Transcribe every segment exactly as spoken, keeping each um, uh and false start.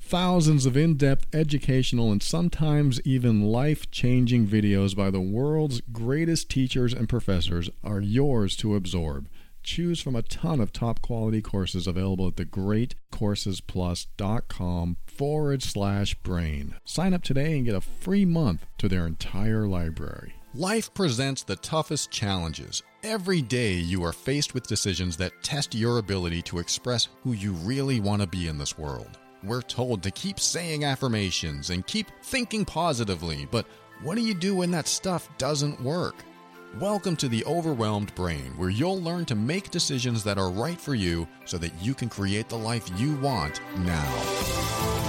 Thousands of in-depth educational and sometimes even life-changing videos by the world's greatest teachers and professors are yours to absorb. Choose from a ton of top-quality courses available at thegreatcoursesplus.com forward slash brain. Sign up today and get a free month to their entire library. Life presents the toughest challenges. Every day you are faced with decisions that test your ability to express who you really want to be in this world. We're told to keep saying affirmations and keep thinking positively, but what do you do when that stuff doesn't work? Welcome to The Overwhelmed Brain, where you'll learn to make decisions that are right for you so that you can create the life you want now.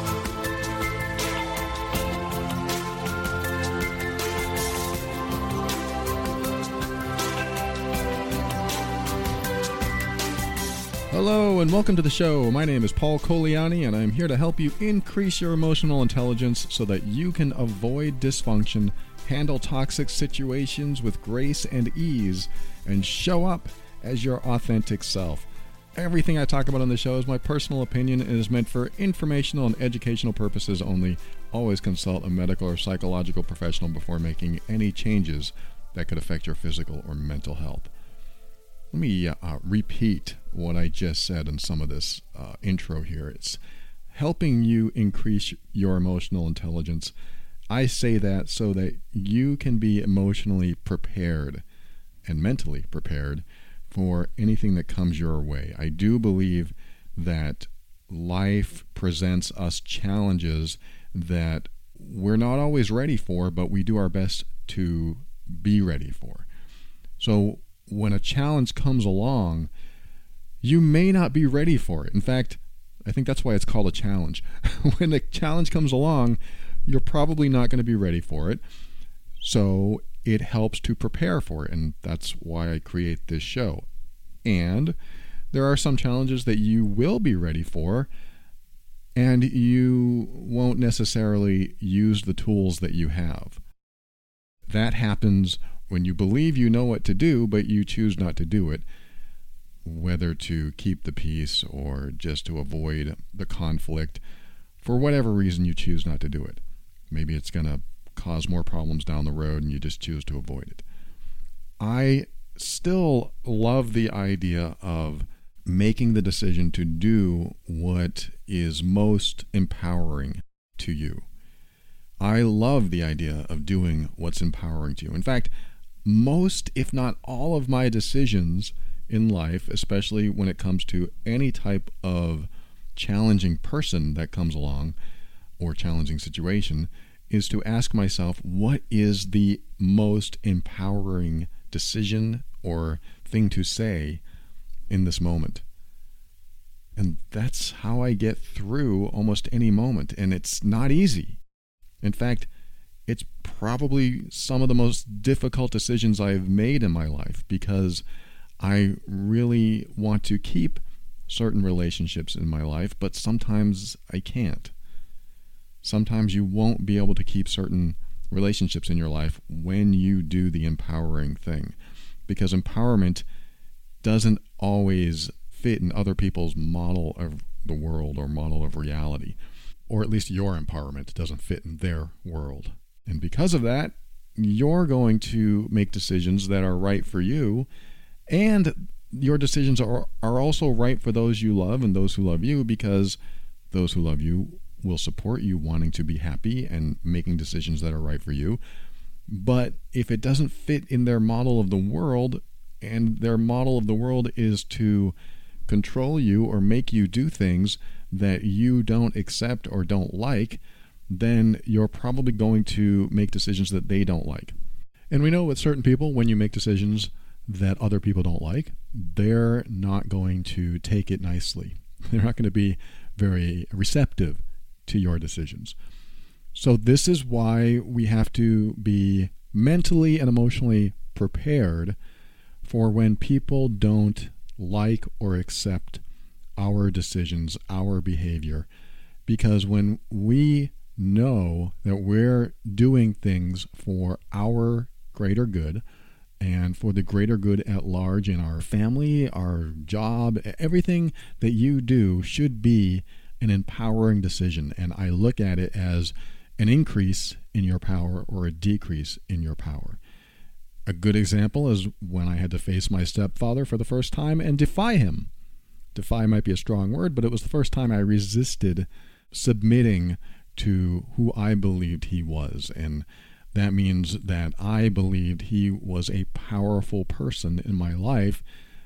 Hello and welcome to the show. My name is Paul Coliani and I'm here to help you increase your emotional intelligence so that you can avoid dysfunction, handle toxic situations with grace and ease, and show up as your authentic self. Everything I talk about on the show is my personal opinion and is meant for informational and educational purposes only. Always consult a medical or psychological professional before making any changes that could affect your physical or mental health. Let me uh, repeat what I just said in some of this uh, intro here. It's helping you increase your emotional intelligence. I say that so that you can be emotionally prepared and mentally prepared for anything that comes your way. I do believe that life presents us challenges that we're not always ready for, but we do our best to be ready for. So when a challenge comes along, you may not be ready for it. In fact, I think that's why it's called a challenge. When a challenge comes along, you're probably not going to be ready for it. So it helps to prepare for it, and that's why I create this show. And there are some challenges that you will be ready for, and you won't necessarily use the tools that you have. That happens when you believe you know what to do, but you choose not to do it, whether to keep the peace or just to avoid the conflict. For whatever reason, you choose not to do it. Maybe it's going to cause more problems down the road and you just choose to avoid it. I still love the idea of making the decision to do what is most empowering to you. I love the idea of doing what's empowering to you. In fact, most, if not all of my decisions in life, especially when it comes to any type of challenging person that comes along or challenging situation, is to ask myself, what is the most empowering decision or thing to say in this moment? And that's how I get through almost any moment. And it's not easy. In fact, it's probably some of the most difficult decisions I've made in my life because I really want to keep certain relationships in my life, but sometimes I can't. Sometimes you won't be able to keep certain relationships in your life when you do the empowering thing, because empowerment doesn't always fit in other people's model of the world or model of reality, or at least your empowerment doesn't fit in their world. And because of that, you're going to make decisions that are right for you, and your decisions are, are also right for those you love and those who love you, because those who love you will support you wanting to be happy and making decisions that are right for you. But if it doesn't fit in their model of the world, and their model of the world is to control you or make you do things that you don't accept or don't like, then you're probably going to make decisions that they don't like. And we know with certain people, when you make decisions that other people don't like, they're not going to take it nicely. They're not going to be very receptive to your decisions. So this is why we have to be mentally and emotionally prepared for when people don't like or accept our decisions, our behavior. Because when we know that we're doing things for our greater good and for the greater good at large in our family, our job, everything that you do should be an empowering decision, and I look at it as an increase in your power or a decrease in your power. A good example is when I had to face my stepfather for the first time and defy him. Defy might be a strong word, but it was the first time I resisted submitting to who I believed he was. And that means that I believed he was a powerful person in my life,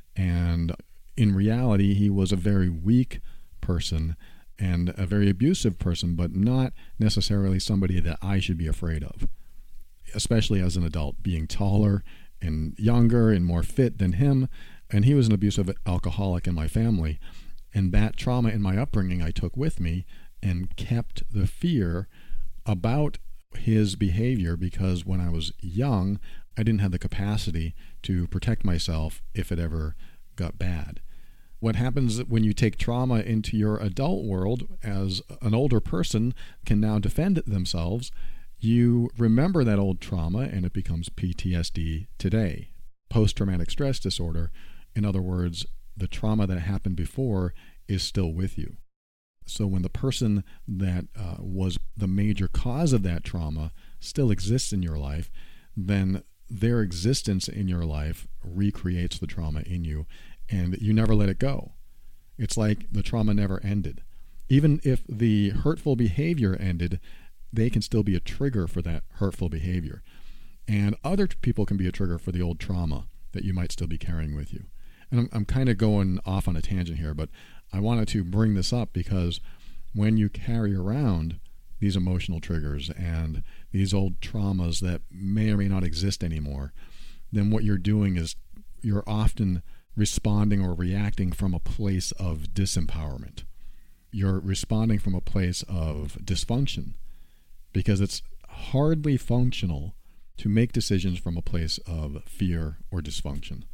and in reality, he was a very weak person and a very abusive person, but not necessarily somebody that I should be afraid of, especially as an adult, being taller and younger and more fit than him. And he was an abusive alcoholic in my family. And that trauma in my upbringing I took with me and kept the fear about his behavior, because when I was young, I didn't have the capacity to protect myself if it ever got bad. What happens when you take trauma into your adult world as an older person can now defend themselves, you remember that old trauma and it becomes P T S D today, post-traumatic stress disorder. In other words, the trauma that happened before is still with you. So when the person that uh, was the major cause of that trauma still exists in your life, then their existence in your life recreates the trauma in you, and you never let it go. It's like the trauma never ended. Even if the hurtful behavior ended, they can still be a trigger for that hurtful behavior. And other people can be a trigger for the old trauma that you might still be carrying with you. And I'm, I'm kind of going off on a tangent here, but I wanted to bring this up because when you carry around these emotional triggers and these old traumas that may or may not exist anymore, then what you're doing is you're often responding or reacting from a place of disempowerment. You're responding from a place of dysfunction, because it's hardly functional to make decisions from a place of fear or dysfunction.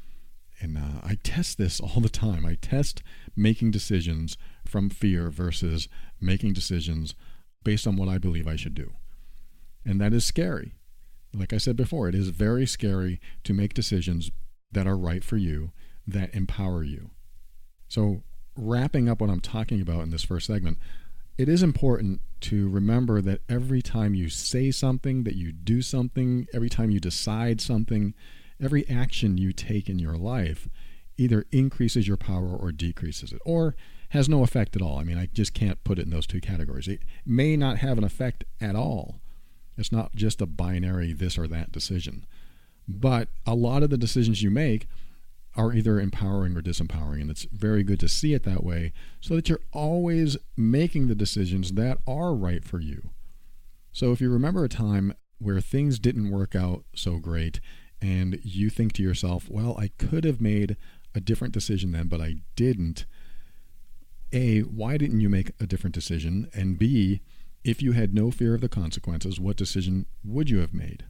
And uh, I test this all the time. I test making decisions from fear versus making decisions based on what I believe I should do. And that is scary. Like I said before, it is very scary to make decisions that are right for you, that empower you. So wrapping up what I'm talking about in this first segment, it is important to remember that every time you say something, that you do something, every time you decide something, every action you take in your life either increases your power or decreases it, or has no effect at all. I mean, I just can't put it in those two categories. It may not have an effect at all. It's not just a binary this or that decision. But a lot of the decisions you make are either empowering or disempowering, and it's very good to see it that way so that you're always making the decisions that are right for you. So if you remember a time where things didn't work out so great and you think to yourself, well, I could have made a different decision then, but I didn't. A, why didn't you make a different decision? And B, if you had no fear of the consequences, what decision would you have made?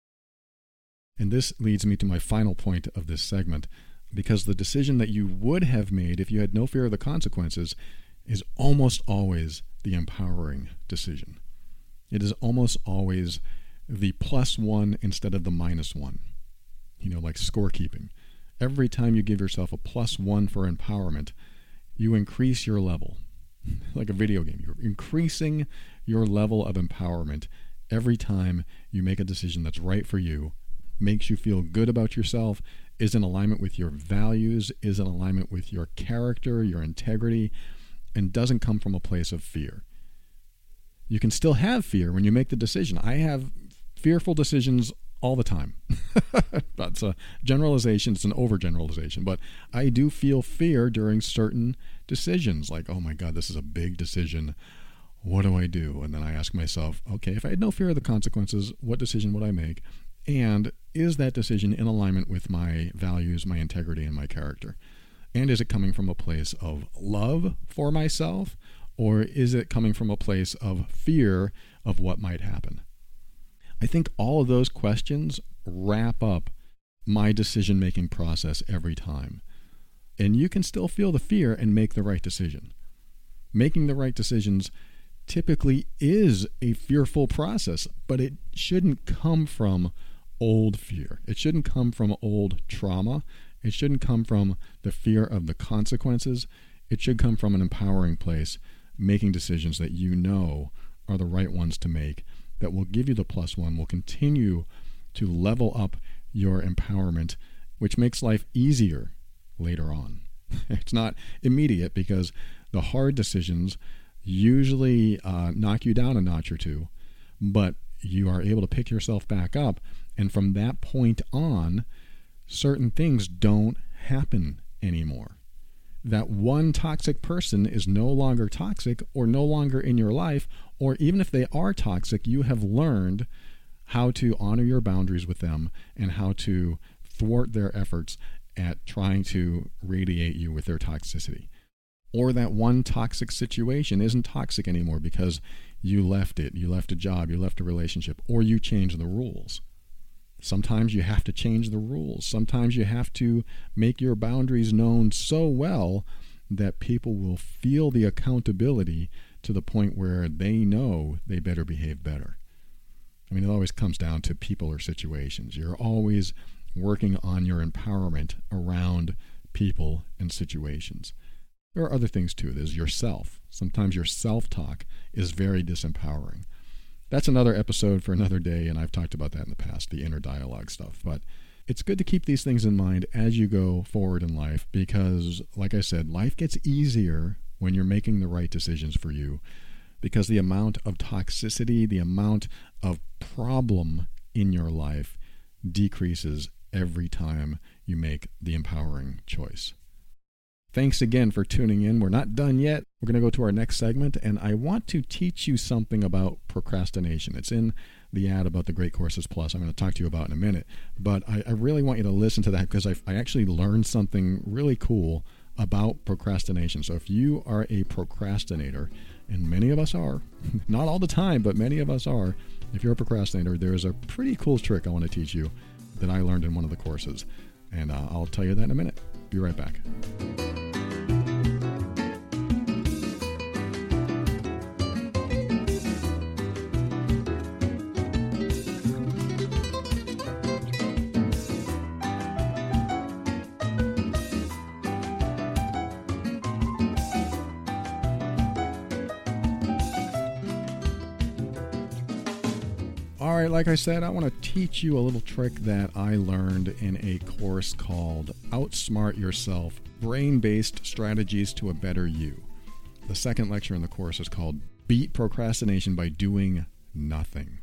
And this leads me to my final point of this segment, because the decision that you would have made if you had no fear of the consequences is almost always the empowering decision. It is almost always the plus one instead of the minus one. You know, like scorekeeping. Every time you give yourself a plus one for empowerment, you increase your level. Like a video game, you're increasing your level of empowerment every time you make a decision that's right for you, makes you feel good about yourself, is in alignment with your values, is in alignment with your character, your integrity, and doesn't come from a place of fear. You can still have fear when you make the decision. I have fearful decisions all the time. That's a generalization. It's an overgeneralization. But I do feel fear during certain decisions, like, oh my God, this is a big decision. What do I do? And then I ask myself, okay, if I had no fear of the consequences, what decision would I make? And is that decision in alignment with my values, my integrity, and my character? And is it coming from a place of love for myself, or is it coming from a place of fear of what might happen? I think all of those questions wrap up my decision-making process every time. And you can still feel the fear and make the right decision. Making the right decisions typically is a fearful process, but it shouldn't come from old fear. It shouldn't come from old trauma. It shouldn't come from the fear of the consequences. It should come from an empowering place making decisions that you know are the right ones to make, that will give you the plus one, will continue to level up your empowerment, which makes life easier later on. It's not immediate because the hard decisions usually uh, knock you down a notch or two, but you are able to pick yourself back up. And from that point on, certain things don't happen anymore. That one toxic person is no longer toxic or no longer in your life, or even if they are toxic, you have learned how to honor your boundaries with them and how to thwart their efforts at trying to radiate you with their toxicity. Or that one toxic situation isn't toxic anymore because you left it, you left a job, you left a relationship, or you changed the rules. Sometimes you have to change the rules. Sometimes you have to make your boundaries known so well that people will feel the accountability to the point where they know they better behave better. I mean, it always comes down to people or situations. You're always working on your empowerment around people and situations. There are other things too. There's yourself. Sometimes your self-talk is very disempowering. That's another episode for another day, and I've talked about that in the past, the inner dialogue stuff. But it's good to keep these things in mind as you go forward in life because, like I said, life gets easier when you're making the right decisions for you because the amount of toxicity, the amount of problem in your life decreases every time you make the empowering choice. Thanks again for tuning in. We're not done yet. We're going to go to our next segment, and I want to teach you something about procrastination. It's in the ad about the Great Courses Plus. I'm going to talk to you about in a minute, but I, I really want you to listen to that because I, I actually learned something really cool about procrastination. So if you are a procrastinator, and many of us are, not all the time, but many of us are, if you're a procrastinator, there's a pretty cool trick I want to teach you that I learned in one of the courses, and uh, I'll tell you that in a minute. Be right back. All right, like I said, I want to teach you a little trick that I learned in a course called Outsmart Yourself, Brain-Based Strategies to a Better You. The second lecture in the course is called Beat Procrastination by Doing Nothing.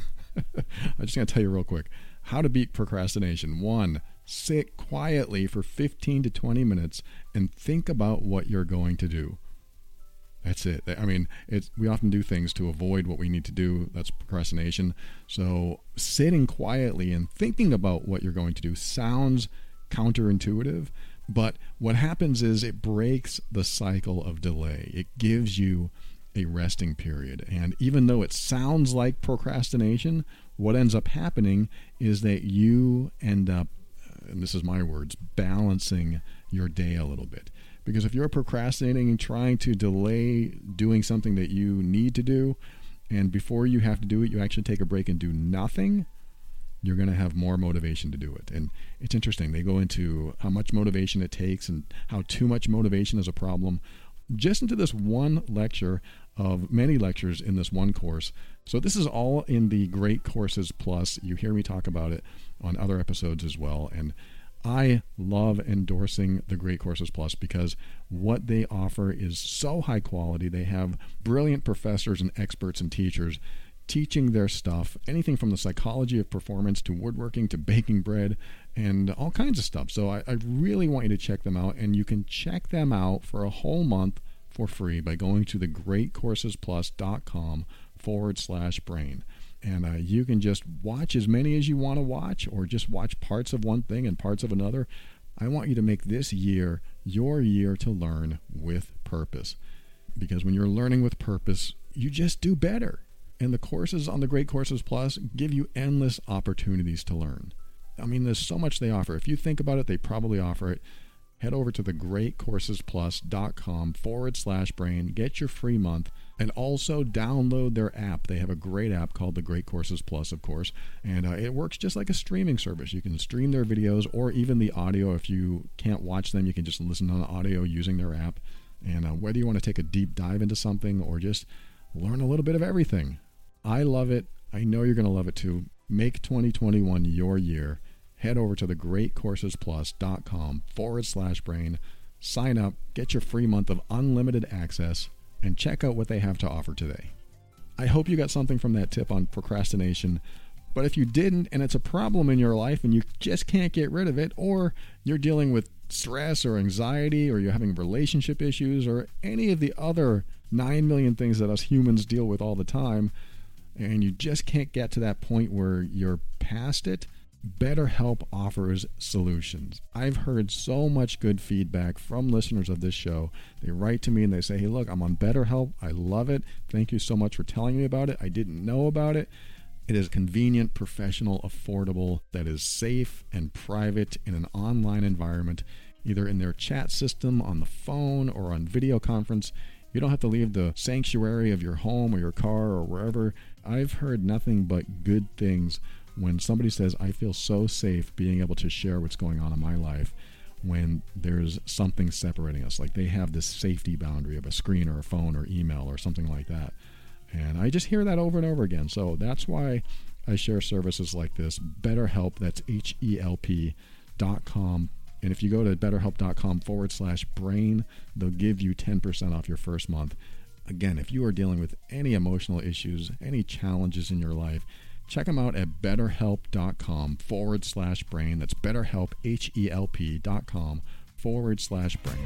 I'm just going to tell you real quick how to beat procrastination. One, sit quietly for fifteen to twenty minutes and think about what you're going to do. That's it. I mean, it's, we often do things to avoid what we need to do. That's procrastination. So sitting quietly and thinking about what you're going to do sounds counterintuitive, but what happens is it breaks the cycle of delay. It gives you a resting period. And even though it sounds like procrastination, what ends up happening is that you end up, and this is my words, balancing your day a little bit. Because if you're procrastinating and trying to delay doing something that you need to do, and before you have to do it, you actually take a break and do nothing, you're going to have more motivation to do it. And it's interesting. They go into how much motivation it takes and how too much motivation is a problem just into this one lecture of many lectures in this one course. So this is all in the Great Courses Plus. You hear me talk about it on other episodes as well. And I love endorsing the Great Courses Plus because what they offer is so high quality. They have brilliant professors and experts and teachers teaching their stuff, anything from the psychology of performance to woodworking to baking bread and all kinds of stuff. So I, I really want you to check them out, and you can check them out for a whole month for free by going to the great courses plus dot com forward slash brain. And uh, you can just watch as many as you want to watch, or just watch parts of one thing and parts of another. I want you to make this year your year to learn with purpose. Because when you're learning with purpose, you just do better. And the courses on the Great Courses Plus give you endless opportunities to learn. I mean, there's so much they offer. If you think about it, they probably offer it. Head over to the great courses plus dot com forward slash brain. Get your free month. And also download their app. They have a great app called the Great Courses Plus, of course. And uh, it works just like a streaming service. You can stream their videos or even the audio. If you can't watch them, you can just listen on the audio using their app. And uh, whether you want to take a deep dive into something or just learn a little bit of everything, I love it. I know you're going to love it too. Make twenty twenty-one your year. Head over to the great courses plus dot com forward slash brain. Sign up, get your free month of unlimited access, and check out what they have to offer today. I hope you got something from that tip on procrastination. But if you didn't, and it's a problem in your life and you just can't get rid of it, or you're dealing with stress or anxiety, or you're having relationship issues, or any of the other nine million things that us humans deal with all the time, and you just can't get to that point where you're past it, BetterHelp offers solutions. I've heard so much good feedback from listeners of this show. They write to me and they say, hey, look, I'm on BetterHelp. I love it. Thank you so much for telling me about it. I didn't know about it. It is convenient, professional, affordable, that is safe and private in an online environment, either in their chat system, on the phone, or on video conference. You don't have to leave the sanctuary of your home or your car or wherever. I've heard nothing but good things when somebody says, I feel so safe being able to share what's going on in my life when there's something separating us. Like they have this safety boundary of a screen or a phone or email or something like that. And I just hear that over and over again. So that's why I share services like this. BetterHelp, that's H E L P dot com. And if you go to betterhelp.com forward slash brain, they'll give you ten percent off your first month. Again, if you are dealing with any emotional issues, any challenges in your life, check them out at betterhelp.com forward slash brain. That's BetterHelp, H E L P dot com forward slash brain.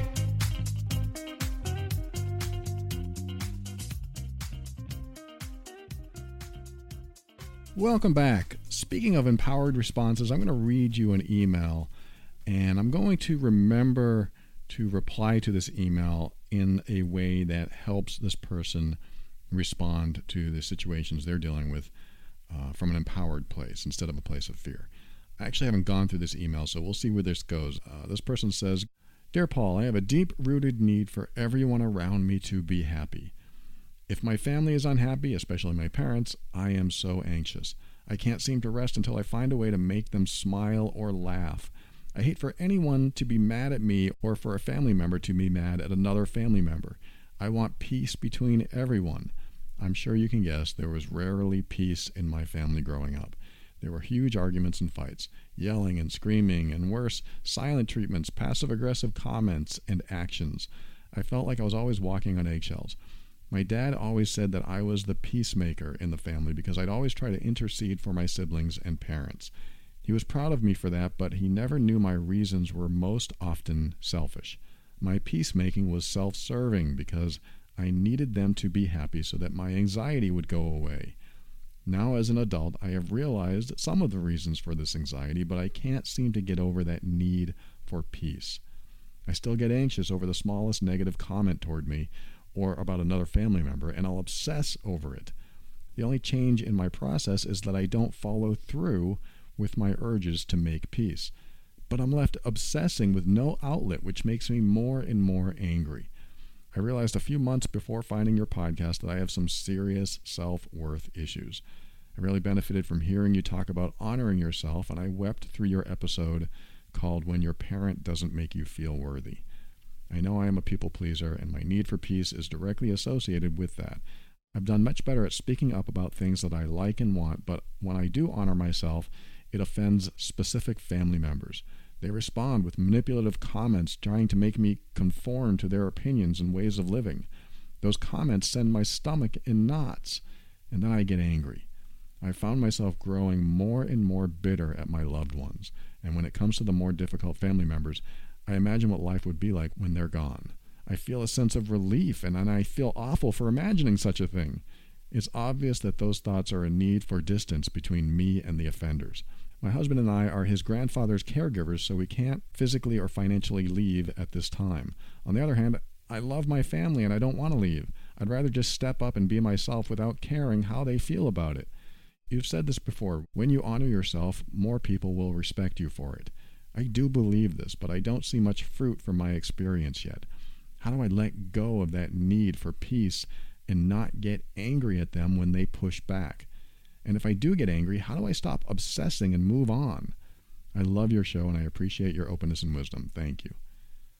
Welcome back. Speaking of empowered responses, I'm going to read you an email, and I'm going to remember to reply to this email in a way that helps this person respond to the situations they're dealing with uh, from an empowered place instead of a place of fear. I actually haven't gone through this email, so we'll see where this goes. Uh, this person says, Dear Paul, I have a deep-rooted need for everyone around me to be happy. If my family is unhappy, especially my parents, I am so anxious. I can't seem to rest until I find a way to make them smile or laugh. I hate for anyone to be mad at me or for a family member to be mad at another family member. I want peace between everyone. I'm sure you can guess there was rarely peace in my family growing up. There were huge arguments and fights, yelling and screaming, and worse, silent treatments, passive-aggressive comments, and actions. I felt like I was always walking on eggshells. My dad always said that I was the peacemaker in the family because I'd always try to intercede for my siblings and parents. He was proud of me for that, but he never knew my reasons were most often selfish. My peacemaking was self-serving because I needed them to be happy so that my anxiety would go away. Now, as an adult, I have realized some of the reasons for this anxiety, but I can't seem to get over that need for peace. I still get anxious over the smallest negative comment toward me or about another family member, and I'll obsess over it. The only change in my process is that I don't follow through with my urges to make peace. But I'm left obsessing with no outlet, which makes me more and more angry. I realized a few months before finding your podcast that I have some serious self-worth issues. I really benefited from hearing you talk about honoring yourself, and I wept through your episode called When Your Parent Doesn't Make You Feel Worthy. I know I am a people pleaser, and my need for peace is directly associated with that. I've done much better at speaking up about things that I like and want, but when I do honor myself, it offends specific family members. They respond with manipulative comments trying to make me conform to their opinions and ways of living. Those comments send my stomach in knots, and then I get angry. I found myself growing more and more bitter at my loved ones, and when it comes to the more difficult family members, I imagine what life would be like when they're gone. I feel a sense of relief, and then I feel awful for imagining such a thing. It's obvious that those thoughts are a need for distance between me and the offenders. My husband and I are his grandfather's caregivers, so we can't physically or financially leave at this time. On the other hand, I love my family and I don't want to leave. I'd rather just step up and be myself without caring how they feel about it. You've said this before. When you honor yourself, more people will respect you for it. I do believe this, but I don't see much fruit from my experience yet. How do I let go of that need for peace and not get angry at them when they push back? And if I do get angry, how do I stop obsessing and move on? I love your show and I appreciate your openness and wisdom. Thank you.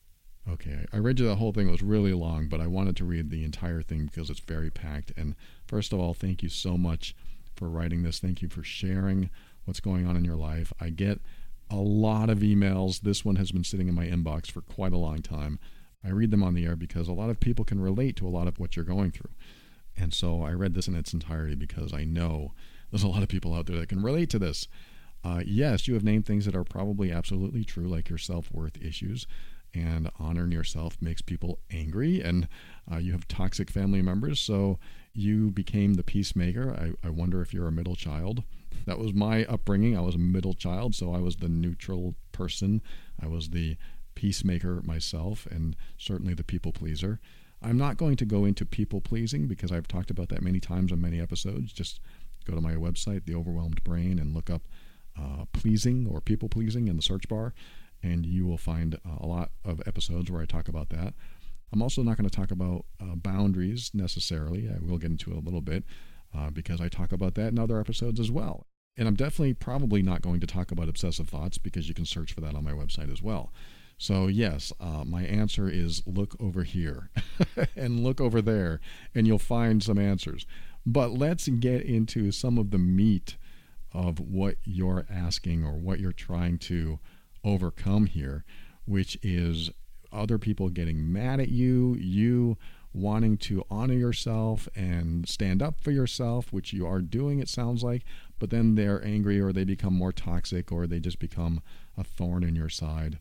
Okay, I read you the whole thing. It was really long, but I wanted to read the entire thing because it's very packed. And first of all, thank you so much for writing this. Thank you for sharing what's going on in your life. I get a lot of emails. This one has been sitting in my inbox for quite a long time. I read them on the air because a lot of people can relate to a lot of what you're going through. And so I read this in its entirety because I know there's a lot of people out there that can relate to this. Uh, yes, you have named things that are probably absolutely true, like your self-worth issues. And honoring yourself makes people angry, and uh, you have toxic family members, so you became the peacemaker. I, I wonder if you're a middle child. That was my upbringing. I was a middle child, so I was the neutral person. I was the peacemaker myself, and certainly the people pleaser. I'm not going to go into people pleasing because I've talked about that many times on many episodes. Just go to my website, The Overwhelmed Brain, and look up uh, pleasing or people pleasing in the search bar, and you will find uh, a lot of episodes where I talk about that. I'm also not going to talk about uh, boundaries necessarily. I will get into it a little bit uh, because I talk about that in other episodes as well. And I'm definitely probably not going to talk about obsessive thoughts because you can search for that on my website as well. So yes, uh, my answer is look over here and look over there, and you'll find some answers. But let's get into some of the meat of what you're asking or what you're trying to overcome here, which is other people getting mad at you, you wanting to honor yourself and stand up for yourself, which you are doing, it sounds like, but then they're angry or they become more toxic or they just become a thorn in your side.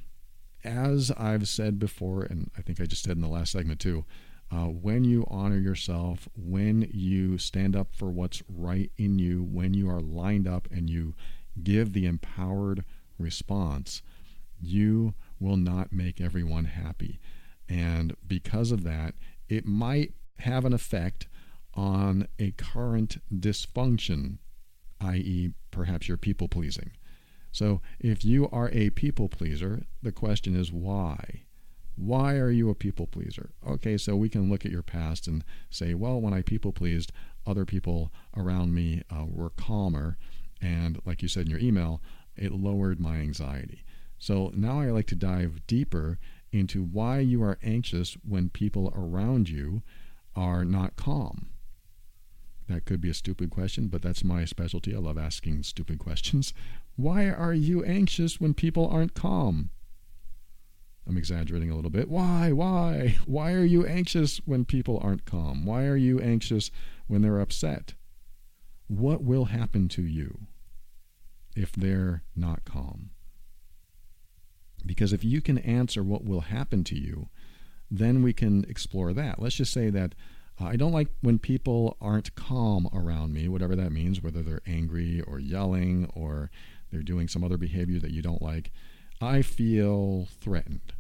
As I've said before, and I think I just said in the last segment too, uh, when you honor yourself, when you stand up for what's right in you, when you are lined up and you give the empowered response, you will not make everyone happy. And because of that, it might have an effect on a current dysfunction, that is perhaps you're people pleasing. So if you are a people pleaser, the question is why? Why are you a people pleaser? Okay, so we can look at your past and say, well, when I people pleased, other people around me uh, were calmer, and like you said in your email, it lowered my anxiety. So now I like to dive deeper into why you are anxious when people around you are not calm. That could be a stupid question, but that's my specialty. I love asking stupid questions. Why are you anxious when people aren't calm? I'm exaggerating a little bit. Why? Why? Why are you anxious when people aren't calm? Why are you anxious when they're upset? What will happen to you if they're not calm? Because if you can answer what will happen to you, then we can explore that. Let's just say that uh, I don't like when people aren't calm around me, whatever that means, whether they're angry or yelling or they're doing some other behavior that you don't like. I feel threatened.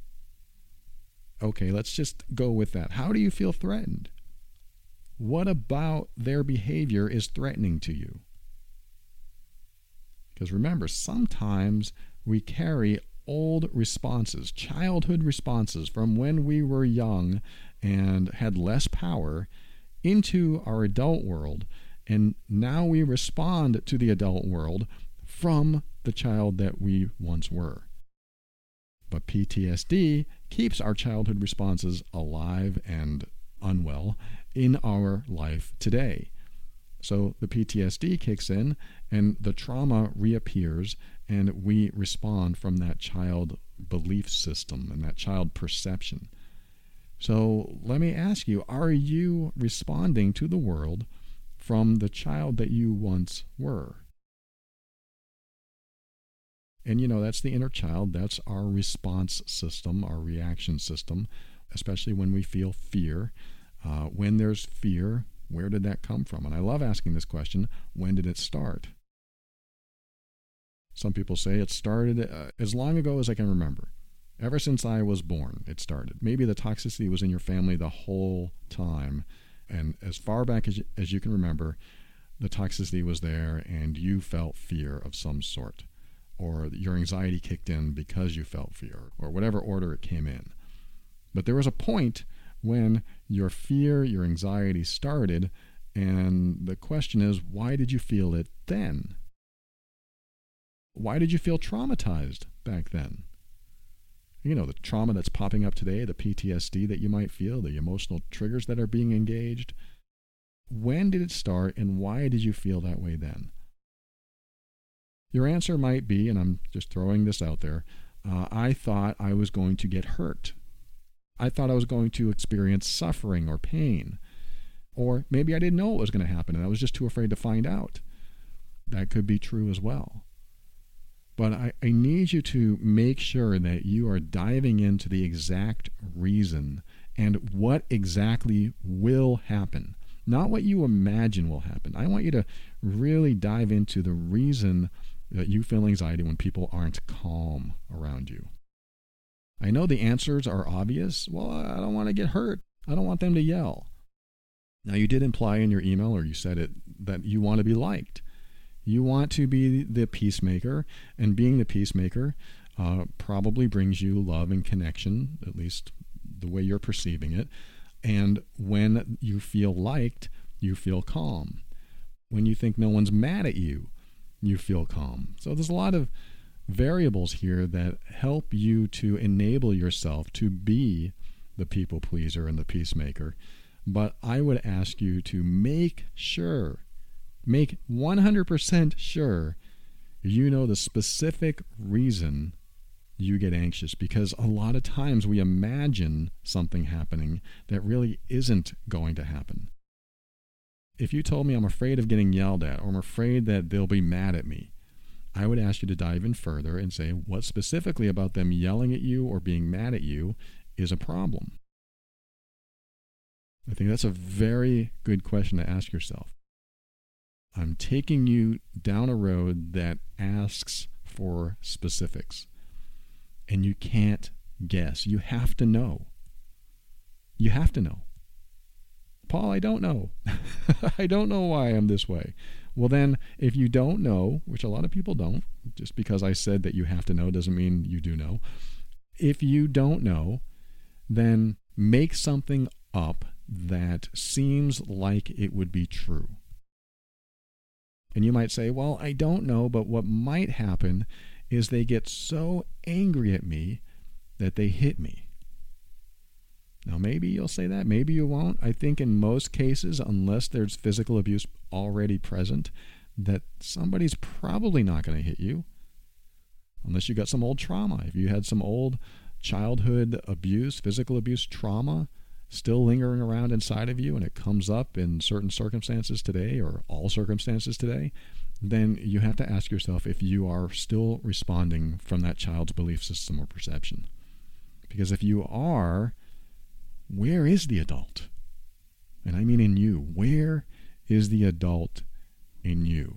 Okay, let's just go with that. How do you feel threatened? What about their behavior is threatening to you? Because remember, sometimes we carry old responses, childhood responses from when we were young and had less power into our adult world, and now we respond to the adult world from the child that we once were. But P T S D keeps our childhood responses alive and unwell in our life today. So the P T S D kicks in and the trauma reappears, and we respond from that child belief system and that child perception. So let me ask you, are you responding to the world from the child that you once were? And you know, that's the inner child. That's our response system, our reaction system, especially when we feel fear. Uh, when there's fear, where did that come from? And I love asking this question, when did it start? Some people say it started uh, as long ago as I can remember. Ever since I was born, it started. Maybe the toxicity was in your family the whole time. And as far back as you, as you can remember, the toxicity was there and you felt fear of some sort. Or your anxiety kicked in because you felt fear, or whatever order it came in. But there was a point when your fear, your anxiety started, and the question is, why did you feel it then? Why did you feel traumatized back then? You know, the trauma that's popping up today, the P T S D that you might feel, the emotional triggers that are being engaged. When did it start and why did you feel that way then? Your answer might be, and I'm just throwing this out there, uh, I thought I was going to get hurt. I thought I was going to experience suffering or pain. Or maybe I didn't know what was going to happen and I was just too afraid to find out. That could be true as well. But I, I need you to make sure that you are diving into the exact reason and what exactly will happen. Not what you imagine will happen. I want you to really dive into the reason that you feel anxiety when people aren't calm around you. I know the answers are obvious. Well, I don't want to get hurt. I don't want them to yell. Now, you did imply in your email, or you said it, that you want to be liked. You want to be the peacemaker, and being the peacemaker uh, probably brings you love and connection, at least the way you're perceiving it. And when you feel liked, you feel calm. When you think no one's mad at you, you feel calm. So there's a lot of variables here that help you to enable yourself to be the people pleaser and the peacemaker. But I would ask you to make sure, make one hundred percent sure you know the specific reason you get anxious, because a lot of times we imagine something happening that really isn't going to happen. If you told me I'm afraid of getting yelled at, or I'm afraid that they'll be mad at me, I would ask you to dive in further and say what specifically about them yelling at you or being mad at you is a problem. I think that's a very good question to ask yourself. I'm taking you down a road that asks for specifics. And you can't guess. You have to know. You have to know. Paul, I don't know. I don't know why I'm this way. Well, then, if you don't know, which a lot of people don't, just because I said that you have to know doesn't mean you do know. If you don't know, then make something up that seems like it would be true. And you might say, well, I don't know, but what might happen is they get so angry at me that they hit me. Now, maybe you'll say that, maybe you won't. I think in most cases, unless there's physical abuse already present, that somebody's probably not going to hit you. Unless you got some old trauma. If you had some old childhood abuse, physical abuse trauma still lingering around inside of you and it comes up in certain circumstances today or all circumstances today, then you have to ask yourself if you are still responding from that child's belief system or perception. Because if you are, where is the adult? And I mean in you. Where is the adult in you?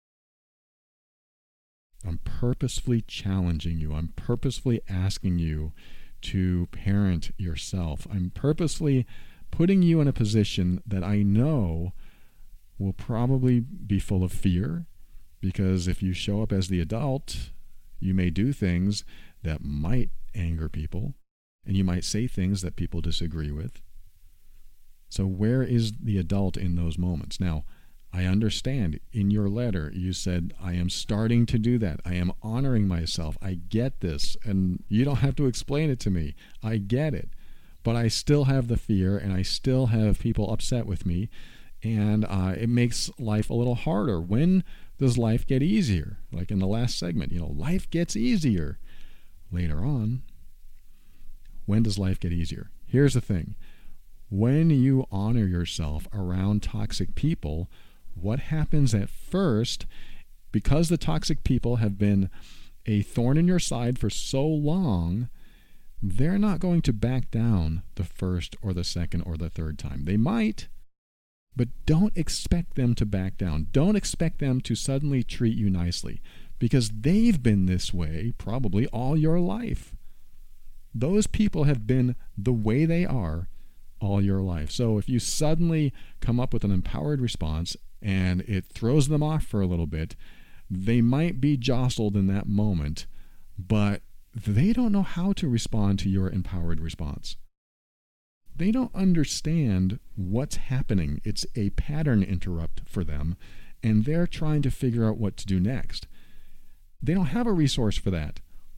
I'm purposefully challenging you. I'm purposefully asking you to parent yourself. I'm purposely putting you in a position that I know will probably be full of fear, because if you show up as the adult, you may do things that might anger people, and you might say things that people disagree with. So where is the adult in those moments? Now, I understand in your letter you said, I am starting to do that. I am honoring myself. I get this, and you don't have to explain it to me. I get it. But I still have the fear, and I still have people upset with me, and uh, it makes life a little harder. When does life get easier? Like in the last segment, you know, life gets easier later on. When does life get easier? Here's the thing. When you honor yourself around toxic people, what happens at first, because the toxic people have been a thorn in your side for so long, they're not going to back down the first or the second or the third time. They might, but don't expect them to back down. Don't expect them to suddenly treat you nicely, because they've been this way probably all your life. Those people have been the way they are all your life. So if you suddenly come up with an empowered response and it throws them off for a little bit, they might be jostled in that moment, but they don't know how to respond to your empowered response. They don't understand what's happening. It's a pattern interrupt for them, and they're trying to figure out what to do next. They don't have a resource for that.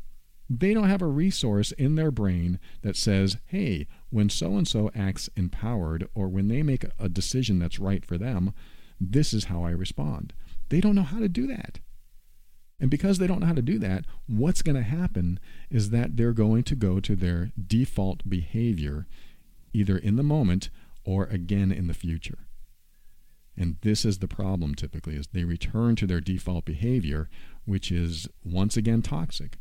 They don't have a resource in their brain that says, hey, when so-and-so acts empowered, or when they make a decision that's right for them, this is how I respond. They don't know how to do that. And because they don't know how to do that, what's going to happen is that they're going to go to their default behavior, either in the moment or again in the future. And this is the problem typically, is they return to their default behavior, which is once again toxic.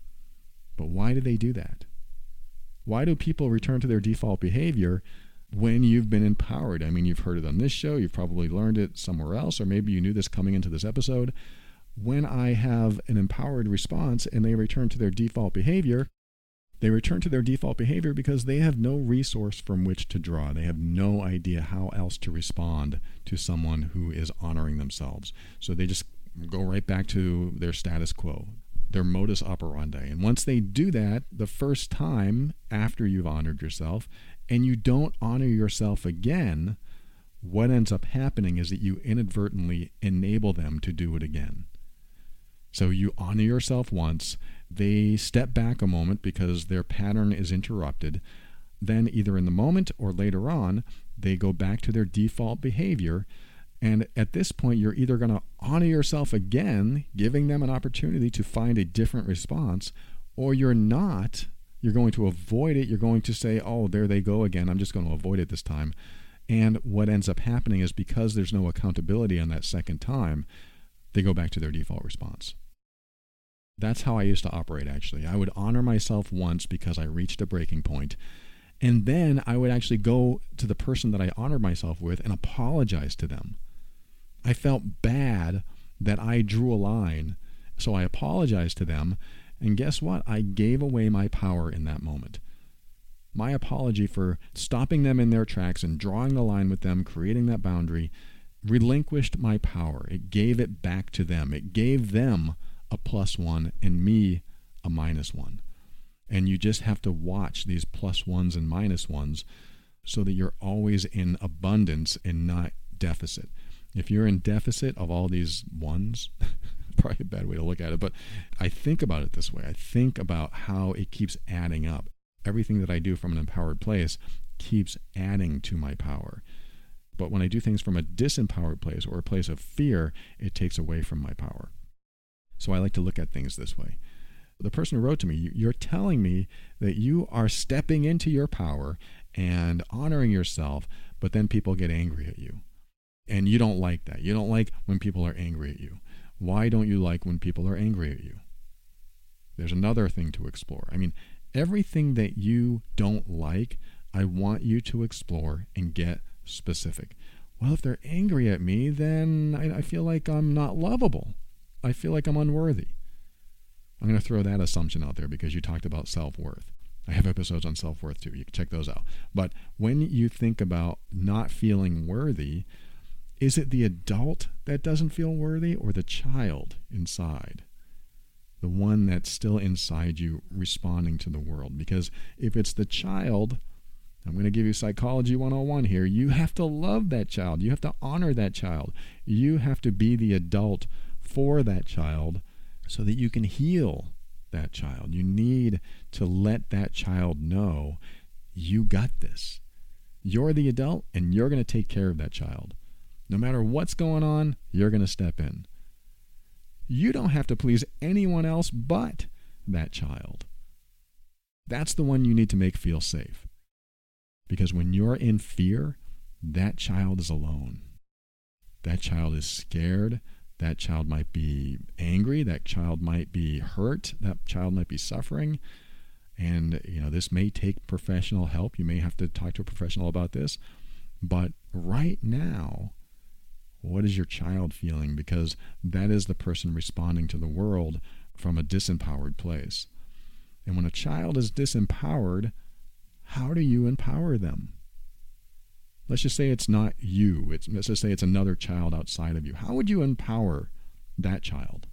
But why do they do that? Why do people return to their default behavior when you've been empowered? I mean, you've heard it on this show, you've probably learned it somewhere else, or maybe you knew this coming into this episode. When I have an empowered response and they return to their default behavior, they return to their default behavior because they have no resource from which to draw. They have no idea how else to respond to someone who is honoring themselves. So they just go right back to their status quo, their modus operandi. And once they do that the first time after you've honored yourself, and you don't honor yourself again, what ends up happening is that you inadvertently enable them to do it again. So you honor yourself once, they step back a moment because their pattern is interrupted. Then either in the moment or later on, they go back to their default behavior. And at this point, you're either going to honor yourself again, giving them an opportunity to find a different response, or you're not. You're going to avoid it. You're going to say, oh, there they go again. I'm just going to avoid it this time. And what ends up happening is because there's no accountability on that second time, they go back to their default response. That's how I used to operate, actually. I would honor myself once because I reached a breaking point, and then I would actually go to the person that I honored myself with and apologize to them. I felt bad that I drew a line, so I apologized to them, and guess what? I gave away my power in that moment. My apology for stopping them in their tracks and drawing the line with them, creating that boundary, relinquished my power. It gave it back to them. It gave them a plus one and me a minus one. And you just have to watch these plus ones and minus ones so that you're always in abundance and not deficit. If you're in deficit of all these ones, probably a bad way to look at it, but I think about it this way. I think about how it keeps adding up. Everything that I do from an empowered place keeps adding to my power. But when I do things from a disempowered place or a place of fear, it takes away from my power. So I like to look at things this way. The person who wrote to me, you're telling me that you are stepping into your power and honoring yourself, but then people get angry at you. And you don't like that. You don't like when people are angry at you. Why don't you like when people are angry at you? There's another thing to explore. I mean, everything that you don't like, I want you to explore and get specific. Well, if they're angry at me, then I, I feel like I'm not lovable. I feel like I'm unworthy. I'm going to throw that assumption out there because you talked about self-worth. I have episodes on self-worth too. You can check those out. But when you think about not feeling worthy, is it the adult that doesn't feel worthy or the child inside? The one that's still inside you responding to the world? Because if it's the child, I'm going to give you Psychology one oh one here. You have to love that child. You have to honor that child. You have to be the adult for that child so that you can heal that child. You need to let that child know you got this. You're the adult and you're going to take care of that child. No matter what's going on, you're going to step in. You don't have to please anyone else but that child. That's the one you need to make feel safe. Because when you're in fear, that child is alone. That child is scared. That child might be angry. That child might be hurt. That child might be suffering. And, you know, this may take professional help. You may have to talk to a professional about this. But right now, what is your child feeling? Because that is the person responding to the world from a disempowered place. And when a child is disempowered, how do you empower them? Let's just say it's not you. It's, let's just say it's another child outside of you. How would you empower that child?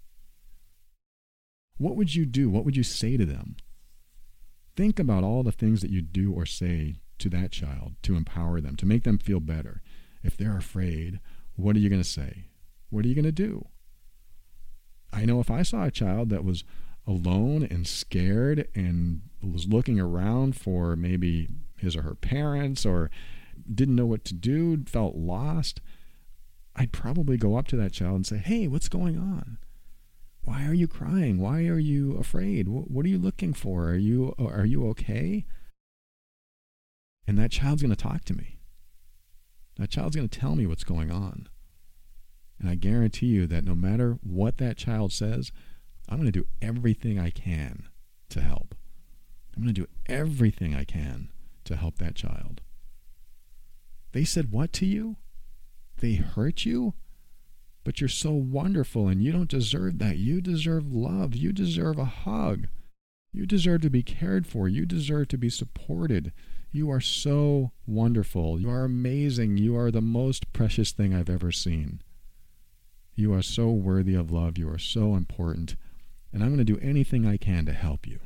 What would you do? What would you say to them? Think about all the things that you do or say to that child to empower them, to make them feel better. If they're afraid, what are you going to say? What are you going to do? I know if I saw a child that was alone and scared and was looking around for maybe his or her parents, or didn't know what to do, felt lost, I'd probably go up to that child and say, "Hey, what's going on? Why are you crying? Why are you afraid? What are you looking for? Are you are you okay?" And that child's going to talk to me. That child's going to tell me what's going on. And I guarantee you that no matter what that child says, I'm going to do everything I can to help. I'm going to do everything I can to help that child. They said what to you? They hurt you? But you're so wonderful and you don't deserve that. You deserve love. You deserve a hug. You deserve to be cared for. You deserve to be supported. You are so wonderful. You are amazing. You are the most precious thing I've ever seen. You are so worthy of love. You are so important. And I'm going to do anything I can to help you.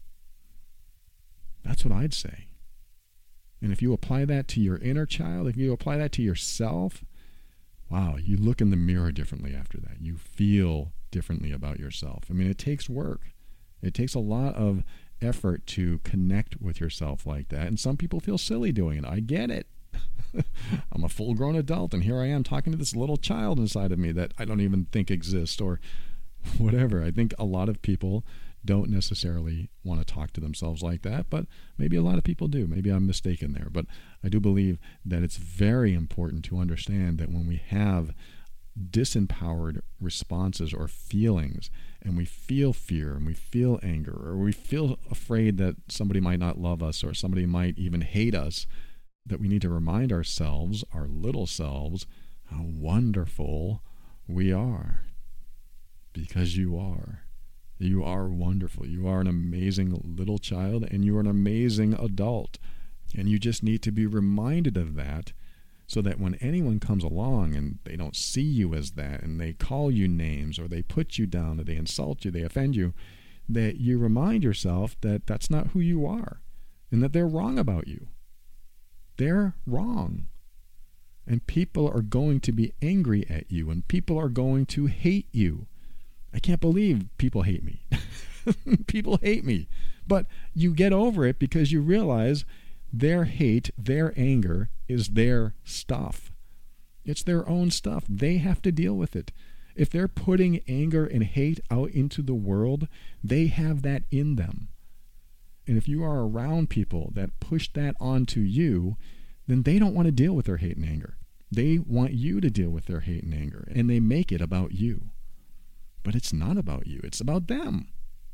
That's what I'd say. And if you apply that to your inner child, if you apply that to yourself, wow, you look in the mirror differently after that. You feel differently about yourself. I mean, it takes work. It takes a lot of effort to connect with yourself like that. And some people feel silly doing it. I get it. I'm a full-grown adult, and here I am talking to this little child inside of me that I don't even think exists, or whatever. I think a lot of people don't necessarily want to talk to themselves like that, but maybe a lot of people do. Maybe I'm mistaken there. But I do believe that it's very important to understand that when we have disempowered responses or feelings, and we feel fear and we feel anger, or we feel afraid that somebody might not love us or somebody might even hate us, that we need to remind ourselves, our little selves, how wonderful we are. Because you are. You are wonderful. You are an amazing little child, and you are an amazing adult. And you just need to be reminded of that, so that when anyone comes along and they don't see you as that, and they call you names, or they put you down, or they insult you, they offend you, that you remind yourself that that's not who you are, and that they're wrong about you. They're wrong. And people are going to be angry at you, and people are going to hate you. I can't believe people hate me. People hate me. But you get over it because you realize their hate, their anger is their stuff. It's their own stuff. They have to deal with it. If they're putting anger and hate out into the world, they have that in them. And if you are around people that push that onto you, then they don't want to deal with their hate and anger. They want you to deal with their hate and anger, and they make it about you. But it's not about you. It's about them.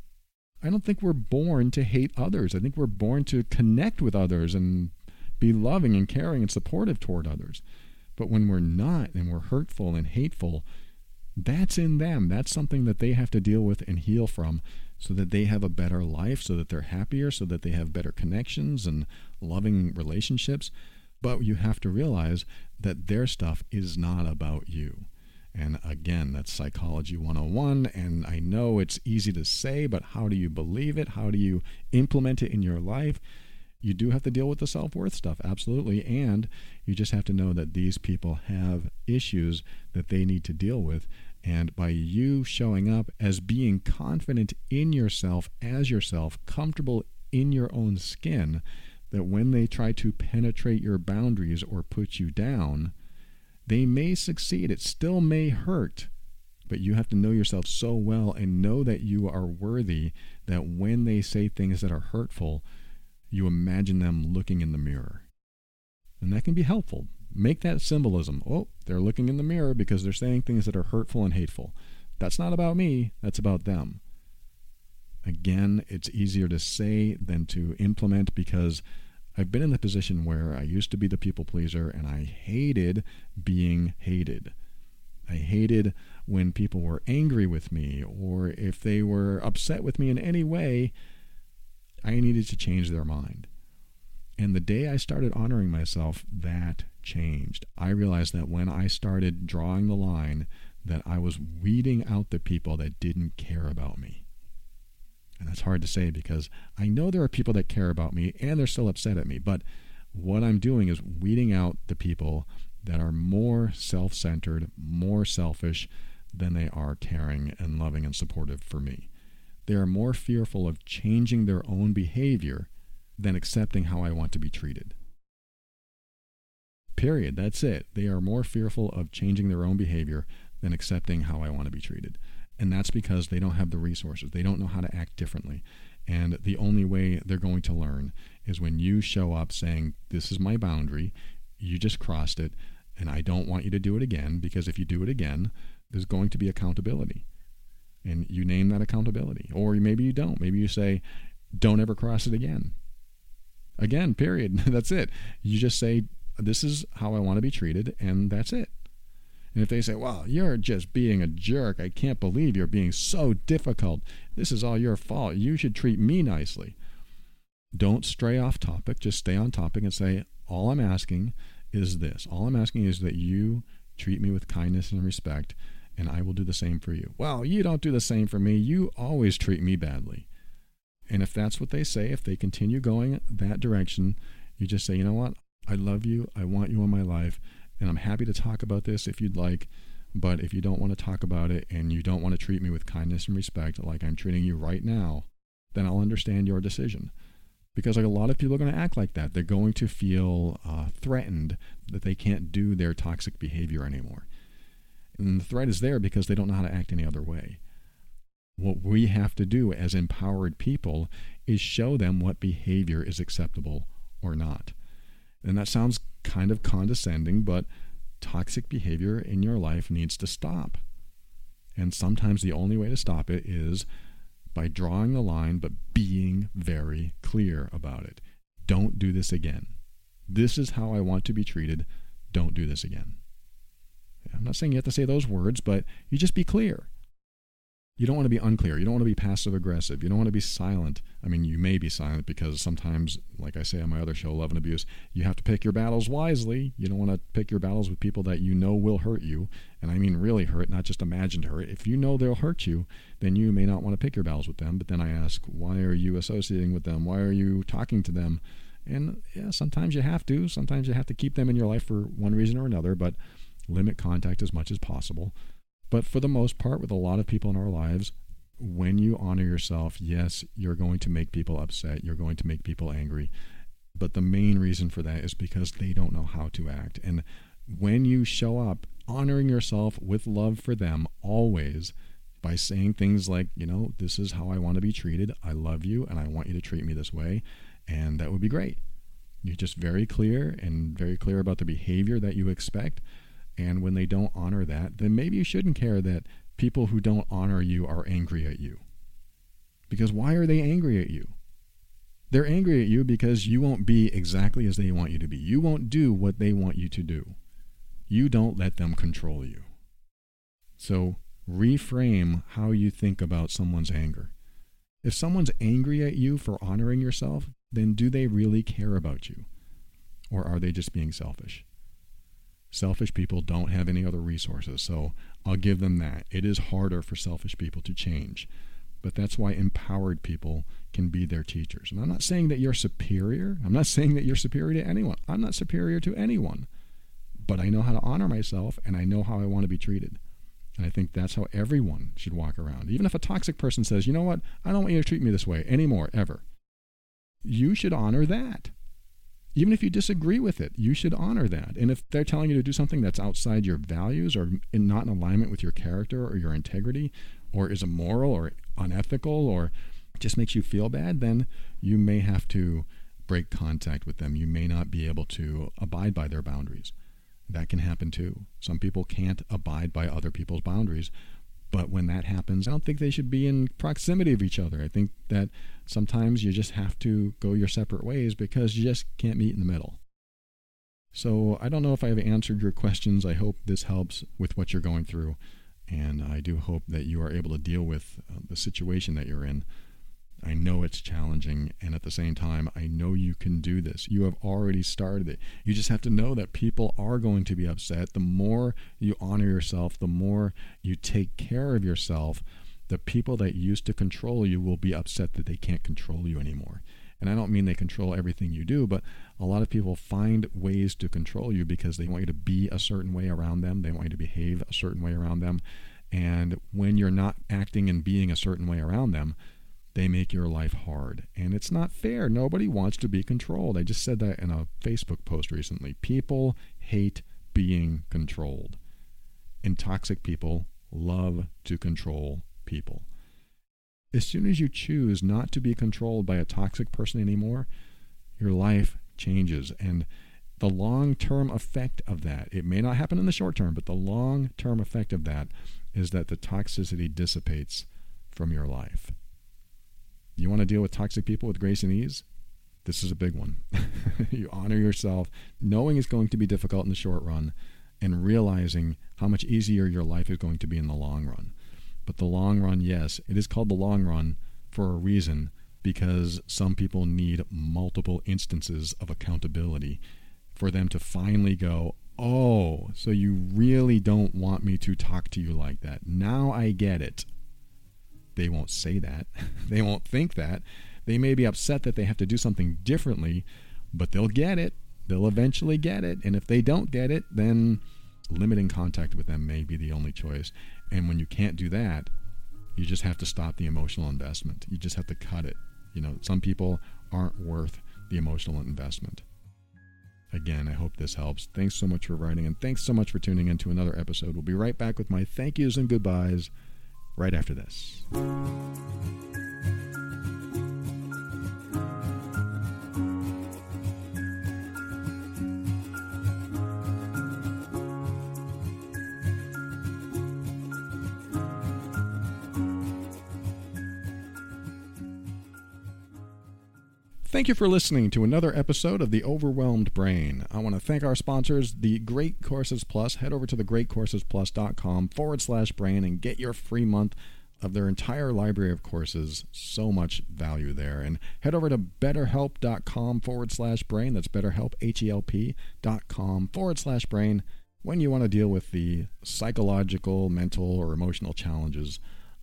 I don't think we're born to hate others. I think we're born to connect with others and be loving and caring and supportive toward others. But when we're not, and we're hurtful and hateful, that's in them. That's something that they have to deal with and heal from, so that they have a better life, so that they're happier, so that they have better connections and loving relationships. But you have to realize that their stuff is not about you. And again, that's Psychology one oh one, and I know it's easy to say, but how do you believe it? How do you implement it in your life? You do have to deal with the self-worth stuff, absolutely, and you just have to know that these people have issues that they need to deal with, and by you showing up as being confident in yourself, as yourself, comfortable in your own skin, that when they try to penetrate your boundaries or put you down, they may succeed. It still may hurt, but you have to know yourself so well and know that you are worthy, that when they say things that are hurtful, you imagine them looking in the mirror. And that can be helpful. Make that symbolism. Oh, they're looking in the mirror because they're saying things that are hurtful and hateful. That's not about me. That's about them. Again, it's easier to say than to implement, because I've been in the position where I used to be the people pleaser, and I hated being hated. I hated when people were angry with me, or if they were upset with me in any way, I needed to change their mind. And the day I started honoring myself, that changed. I realized that when I started drawing the line, that I was weeding out the people that didn't care about me. And that's hard to say, because I know there are people that care about me and they're still upset at me. But what I'm doing is weeding out the people that are more self-centered, more selfish than they are caring and loving and supportive for me. They are more fearful of changing their own behavior than accepting how I want to be treated. Period. That's it. They are more fearful of changing their own behavior than accepting how I want to be treated. And that's because they don't have the resources. They don't know how to act differently. And the only way they're going to learn is when you show up saying, this is my boundary, you just crossed it, and I don't want you to do it again, because if you do it again, there's going to be accountability. And you name that accountability. Or maybe you don't. Maybe you say, don't ever cross it again. Again, period. That's it. You just say, this is how I want to be treated, and that's it. And if they say, well, you're just being a jerk. I can't believe you're being so difficult. This is all your fault. You should treat me nicely. Don't stray off topic. Just stay on topic and say, all I'm asking is this. All I'm asking is that you treat me with kindness and respect, and I will do the same for you. Well, you don't do the same for me. You always treat me badly. And if that's what they say, if they continue going that direction, you just say, you know what? I love you. I want you in my life. And I'm happy to talk about this if you'd like. But if you don't want to talk about it and you don't want to treat me with kindness and respect like I'm treating you right now, then I'll understand your decision. Because like a lot of people are going to act like that. They're going to feel uh, threatened that they can't do their toxic behavior anymore. And the threat is there because they don't know how to act any other way. What we have to do as empowered people is show them what behavior is acceptable or not. And that sounds kind of condescending, but toxic behavior in your life needs to stop. And sometimes the only way to stop it is by drawing the line, but being very clear about it. Don't do this again. This is how I want to be treated. Don't do this again. I'm not saying you have to say those words, but you just be clear. You don't want to be unclear. You don't want to be passive aggressive. You don't want to be silent. I mean, you may be silent because sometimes, like I say on my other show, Love and Abuse, you have to pick your battles wisely. You don't want to pick your battles with people that you know will hurt you. And I mean really hurt, not just imagined hurt. If you know they'll hurt you, then you may not want to pick your battles with them. But then I ask, why are you associating with them? Why are you talking to them? And yeah, sometimes you have to. Sometimes you have to keep them in your life for one reason or another, but limit contact as much as possible. But for the most part, with a lot of people in our lives, when you honor yourself, yes, you're going to make people upset. You're going to make people angry. But the main reason for that is because they don't know how to act. And when you show up honoring yourself with love for them always by saying things like, you know, this is how I want to be treated. I love you and I want you to treat me this way. And that would be great. You're just very clear and very clear about the behavior that you expect. And when they don't honor that, then maybe you shouldn't care that people who don't honor you are angry at you. Because why are they angry at you? They're angry at you because you won't be exactly as they want you to be. You won't do what they want you to do. You don't let them control you. So reframe how you think about someone's anger. If someone's angry at you for honoring yourself, then do they really care about you? Or are they just being selfish? Selfish people don't have any other resources, so I'll give them that. It is harder for selfish people to change, but that's why empowered people can be their teachers. And I'm not saying that you're superior. I'm not saying that you're superior to anyone. I'm not superior to anyone, but I know how to honor myself, and I know how I want to be treated. And I think that's how everyone should walk around. Even if a toxic person says, you know what, I don't want you to treat me this way anymore, ever. You should honor that. Even if you disagree with it, you should honor that. And if they're telling you to do something that's outside your values or in, not in alignment with your character or your integrity or is immoral or unethical or just makes you feel bad, then you may have to break contact with them. You may not be able to abide by their boundaries. That can happen too. Some people can't abide by other people's boundaries. But when that happens, I don't think they should be in proximity of each other. I think that sometimes you just have to go your separate ways because you just can't meet in the middle. So I don't know if I have answered your questions. I hope this helps with what you're going through. And I do hope that you are able to deal with uh, the situation that you're in. I know it's challenging, and at the same time, I know you can do this. You have already started it. You just have to know that people are going to be upset. The more you honor yourself, the more you take care of yourself, the people that used to control you will be upset that they can't control you anymore. And I don't mean they control everything you do, but a lot of people find ways to control you because they want you to be a certain way around them. They want you to behave a certain way around them. And when you're not acting and being a certain way around them, they make your life hard. And it's not fair. Nobody wants to be controlled. I just said that in a Facebook post recently. People hate being controlled. And toxic people love to control people. As soon as you choose not to be controlled by a toxic person anymore, your life changes. And the long-term effect of that, it may not happen in the short term, but the long-term effect of that is that the toxicity dissipates from your life. You want to deal with toxic people with grace and ease? This is a big one. You honor yourself, knowing it's going to be difficult in the short run, and realizing how much easier your life is going to be in the long run. But the long run, yes, it is called the long run for a reason, because some people need multiple instances of accountability for them to finally go, oh, so you really don't want me to talk to you like that. Now I get it. They won't say that. They won't think that. They may be upset that they have to do something differently, but they'll get it. They'll eventually get it. And if they don't get it, then limiting contact with them may be the only choice. And when you can't do that, you just have to stop the emotional investment. You just have to cut it. You know, some people aren't worth the emotional investment. Again, I hope this helps. Thanks so much for writing, and thanks so much for tuning in to another episode. We'll be right back with my thank yous and goodbyes right after this. Thank you for listening to another episode of The Overwhelmed Brain. I want to thank our sponsors, The Great Courses Plus. Head over to the great courses plus dot com forward slash brain and get your free month of their entire library of courses. So much value there. And head over to betterhelp.com forward slash brain. That's betterhelp, H E L P dot com forward slash brain when you want to deal with the psychological, mental, or emotional challenges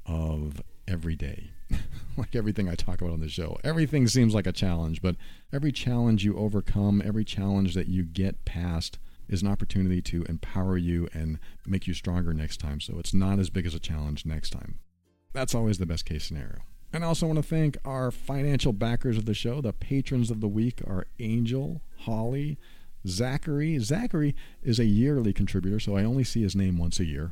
of every day. Like everything I talk about on the show. Everything seems like a challenge, but every challenge you overcome, every challenge that you get past is an opportunity to empower you and make you stronger next time, so it's not as big as a challenge next time. That's always the best case scenario. And I also want to thank our financial backers of the show. The patrons of the week are Angel, Holly, Zachary. Zachary is a yearly contributor, so I only see his name once a year.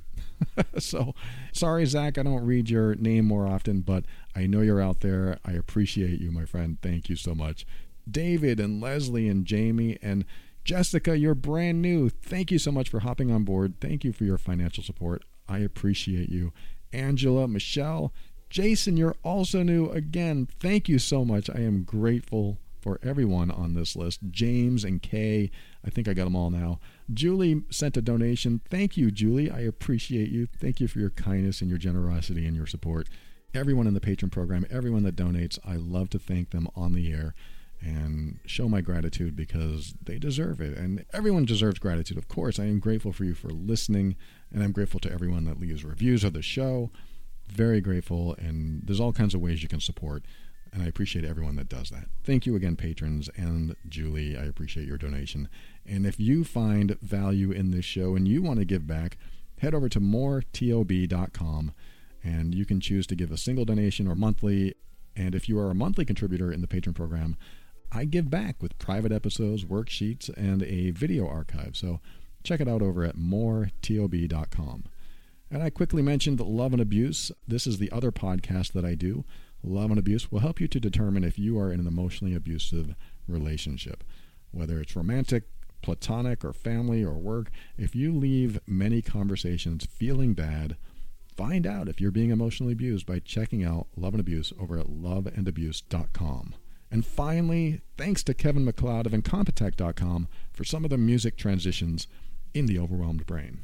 So, sorry, Zach, I don't read your name more often, but I know you're out there. I appreciate you, my friend. Thank you so much. David and Leslie and Jamie and Jessica, you're brand new. Thank you so much for hopping on board. Thank you for your financial support. I appreciate you. Angela, Michelle, Jason, you're also new. Again, thank you so much. I am grateful for everyone on this list. James and Kay, I think I got them all now. Julie sent a donation. Thank you, Julie. I appreciate you. Thank you for your kindness and your generosity and your support. Everyone in the patron program, everyone that donates, I love to thank them on the air and show my gratitude because they deserve it. And everyone deserves gratitude. Of course, I am grateful for you for listening, and I'm grateful to everyone that leaves reviews of the show. Very grateful, and there's all kinds of ways you can support. And I appreciate everyone that does that. Thank you again, patrons, and Julie, I appreciate your donation. And if you find value in this show and you want to give back, head over to more tob dot com, and you can choose to give a single donation or monthly. And if you are a monthly contributor in the patron program, I give back with private episodes, worksheets, and a video archive. So check it out over at more tob dot com. And I quickly mentioned Love and Abuse. This is the other podcast that I do. Love and Abuse will help you to determine if you are in an emotionally abusive relationship, whether it's romantic, platonic, or family, or work. If you leave many conversations feeling bad, find out if you're being emotionally abused by checking out Love and Abuse over at love and abuse dot com. And finally, thanks to Kevin MacLeod of Incompetech dot com for some of the music transitions in The Overwhelmed Brain.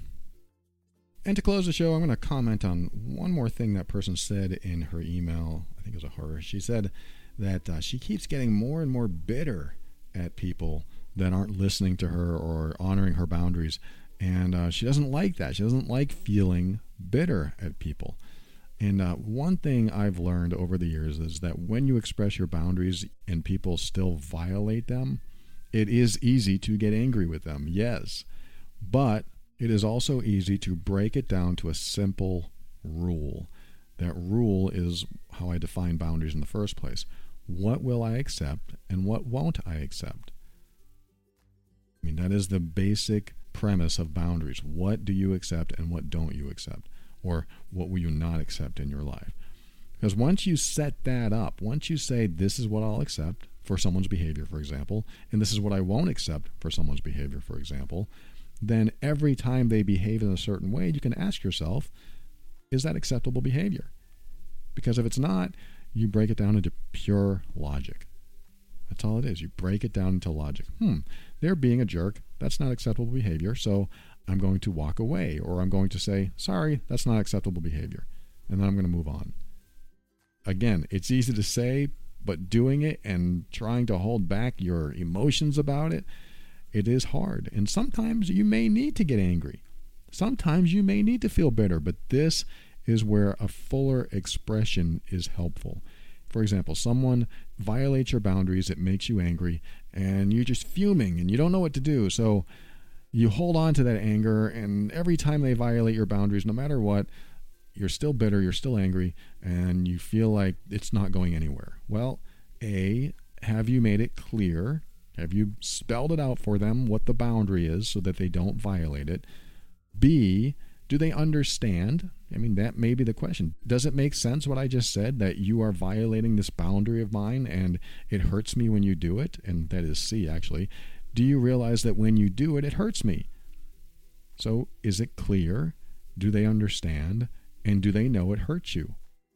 And to close the show, I'm going to comment on one more thing that person said in her email. I think it was a her. She said that uh, she keeps getting more and more bitter at people that aren't listening to her or honoring her boundaries. And uh, she doesn't like that. She doesn't like feeling bitter at people. And uh, one thing I've learned over the years is that when you express your boundaries and people still violate them, it is easy to get angry with them, yes. But it is also easy to break it down to a simple rule That rule is how I define boundaries in the first place. What will I accept and what won't I accept? I mean, that is the basic premise of boundaries. What do you accept and what don't you accept? Or what will you not accept in your life? Because once you set that up, once you say, this is what I'll accept for someone's behavior, for example, and this is what I won't accept for someone's behavior, for example, then every time they behave in a certain way, you can ask yourself, is that acceptable behavior? Because if it's not, you break it down into pure logic. That's all it is. You break it down into logic. Hmm, they're being a jerk. That's not acceptable behavior, so I'm going to walk away, or I'm going to say, sorry, that's not acceptable behavior, and then I'm going to move on. Again, it's easy to say, but doing it and trying to hold back your emotions about it, it is hard. And sometimes you may need to get angry. Sometimes you may need to feel bitter, but this is where a fuller expression is helpful. For example, someone violates your boundaries, it makes you angry, and you're just fuming and you don't know what to do. So you hold on to that anger, and every time they violate your boundaries, no matter what, you're still bitter, you're still angry, and you feel like it's not going anywhere. Well, A, have you made it clear? Have you spelled it out for them what the boundary is so that they don't violate it? B, do they understand? I mean, that may be the question. Does it make sense what I just said, that you are violating this boundary of mine and it hurts me when you do it? And that is C, actually. Do you realize that when you do it, it hurts me? So is it clear? Do they understand? And do they know it hurts you?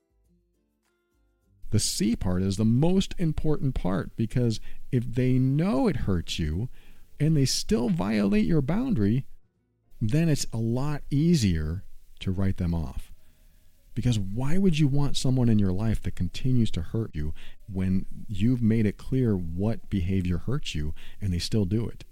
The C part is the most important part, because if they know it hurts you and they still violate your boundary, then it's a lot easier to write them off. Because why would you want someone in your life that continues to hurt you when you've made it clear what behavior hurts you and they still do it?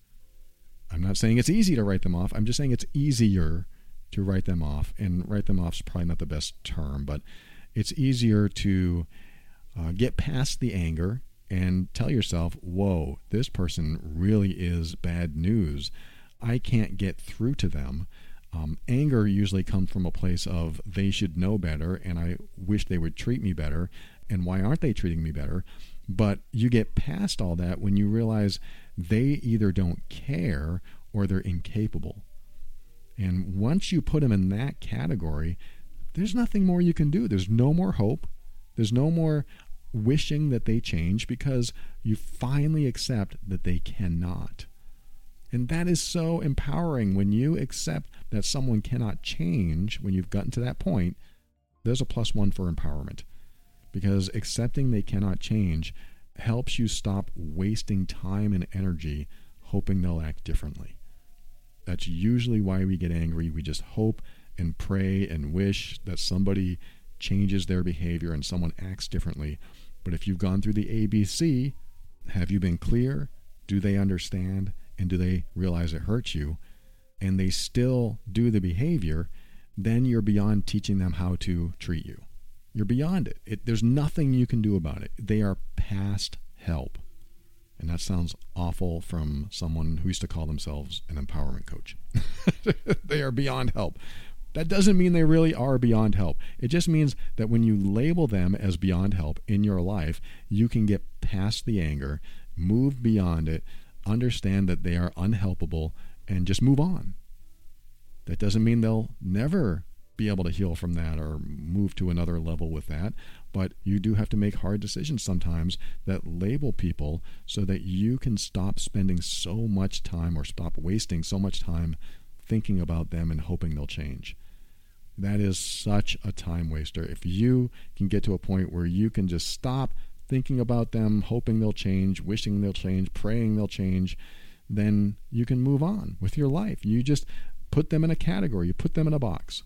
I'm not saying it's easy to write them off. I'm just saying it's easier to write them off. And write them off is probably not the best term, but it's easier to uh, get past the anger and tell yourself, whoa, this person really is bad news. I can't get through to them. Um, anger usually comes from a place of they should know better and I wish they would treat me better, and why aren't they treating me better? But you get past all that when you realize they either don't care or they're incapable. And once you put them in that category, there's nothing more you can do. There's no more hope. There's no more wishing that they change, because you finally accept that they cannot. And that is so empowering. When you accept that someone cannot change, when you've gotten to that point, there's a plus one for empowerment. Because accepting they cannot change helps you stop wasting time and energy hoping they'll act differently. That's usually why we get angry. We just hope and pray and wish that somebody changes their behavior and someone acts differently. But if you've gone through the A B C, have you been clear? Do they understand? And do they realize it hurts you? And they still do the behavior, then you're beyond teaching them how to treat you. You're beyond it. it. There's nothing you can do about it. They are past help. And that sounds awful from someone who used to call themselves an empowerment coach. They are beyond help. That doesn't mean they really are beyond help. It just means that when you label them as beyond help in your life, you can get past the anger, move beyond it, understand that they are unhelpable, and just move on. That doesn't mean they'll never be able to heal from that or move to another level with that, but you do have to make hard decisions sometimes that label people so that you can stop spending so much time or stop wasting so much time thinking about them and hoping they'll change. That is such a time waster. If you can get to a point where you can just stop thinking about them, hoping they'll change, wishing they'll change, praying they'll change, then you can move on with your life. You just put them in a category. You put them in a box.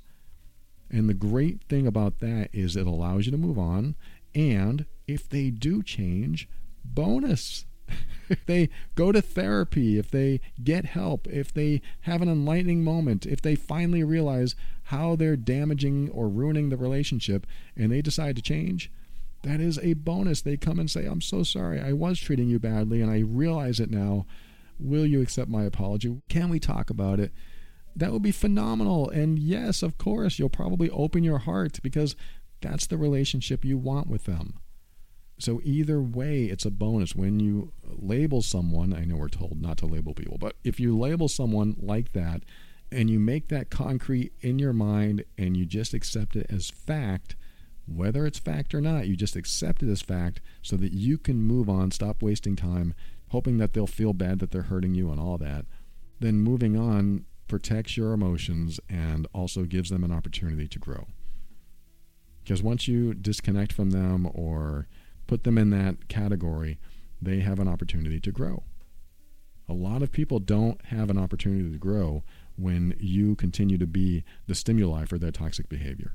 And the great thing about that is it allows you to move on. And if they do change, bonus. If they go to therapy, if they get help, if they have an enlightening moment, if they finally realize how they're damaging or ruining the relationship and they decide to change, that is a bonus. They come and say, I'm so sorry. I was treating you badly and I realize it now. Will you accept my apology? Can we talk about it? that would be phenomenal. And yes, of course, you'll probably open your heart because that's the relationship you want with them. So either way, it's a bonus. When you label someone, I know we're told not to label people, but if you label someone like that and you make that concrete in your mind and you just accept it as fact, whether it's fact or not, you just accept it as fact so that you can move on, stop wasting time, hoping that they'll feel bad that they're hurting you and all that, then moving on protects your emotions and also gives them an opportunity to grow. Because once you disconnect from them or put them in that category, they have an opportunity to grow. A lot of people don't have an opportunity to grow when you continue to be the stimuli for their toxic behavior.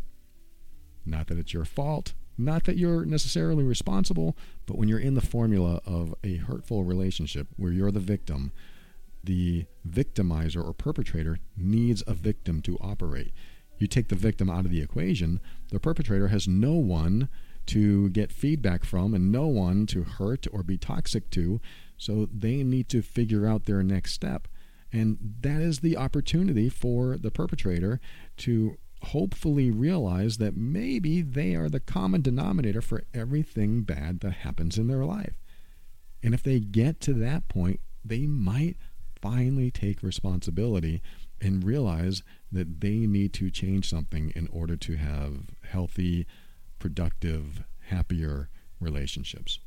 Not that it's your fault, not that you're necessarily responsible, but when you're in the formula of a hurtful relationship where you're the victim, the victimizer or perpetrator needs a victim to operate. You take the victim out of the equation, the perpetrator has no one to get feedback from and no one to hurt or be toxic to, so they need to figure out their next step. And that is the opportunity for the perpetrator to hopefully realize that maybe they are the common denominator for everything bad that happens in their life. And if they get to that point, they might finally take responsibility and realize that they need to change something in order to have healthy, productive, happier relationships.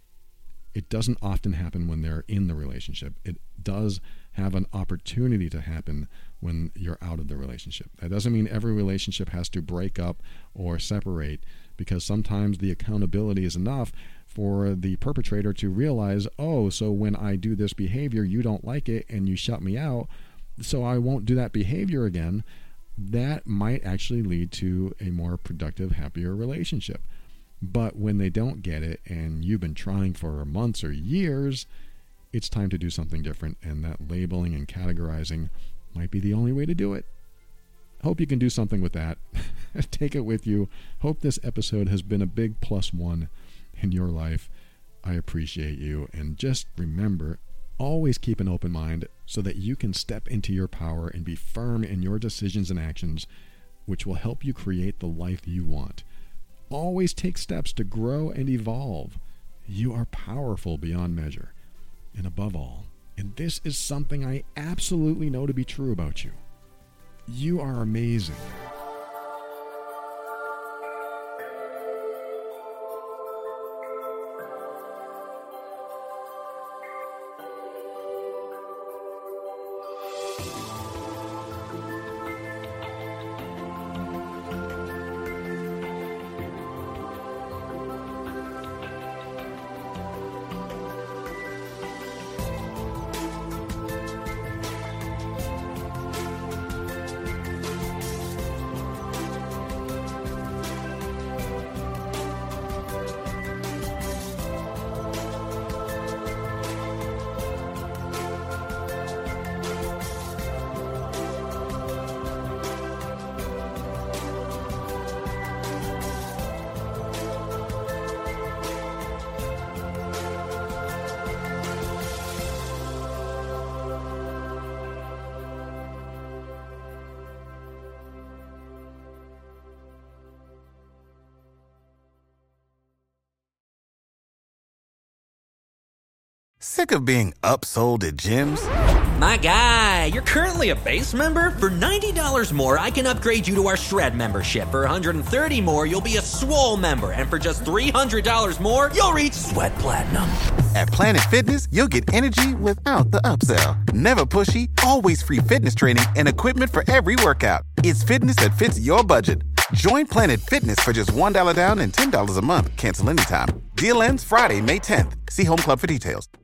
It doesn't often happen when they're in the relationship. It does have an opportunity to happen when you're out of the relationship. That doesn't mean every relationship has to break up or separate, because sometimes the accountability is enough for the perpetrator to realize, oh, so when I do this behavior, you don't like it and you shut me out, so I won't do that behavior again. That might actually lead to a more productive, happier relationship. But when they don't get it and you've been trying for months or years, it's time to do something different, and that labeling and categorizing might be the only way to do it. Hope you can do something with that. Take it with you. Hope this episode has been a big plus one in your life. I appreciate you. And just remember, always keep an open mind so that you can step into your power and be firm in your decisions and actions, which will help you create the life you want. Always take steps to grow and evolve. You are powerful beyond measure. And above all, and this is something I absolutely know to be true about you, you are amazing. Sick of being upsold at gyms? My guy, you're currently a base member? For ninety dollars more, I can upgrade you to our Shred membership. For one hundred thirty dollars more, you'll be a Swole member. And for just three hundred dollars more, you'll reach Sweat Platinum. At Planet Fitness, you'll get energy without the upsell. Never pushy, always free fitness training and equipment for every workout. It's fitness that fits your budget. Join Planet Fitness for just one dollar down and ten dollars a month. Cancel anytime. Deal ends Friday, May tenth. See Home Club for details.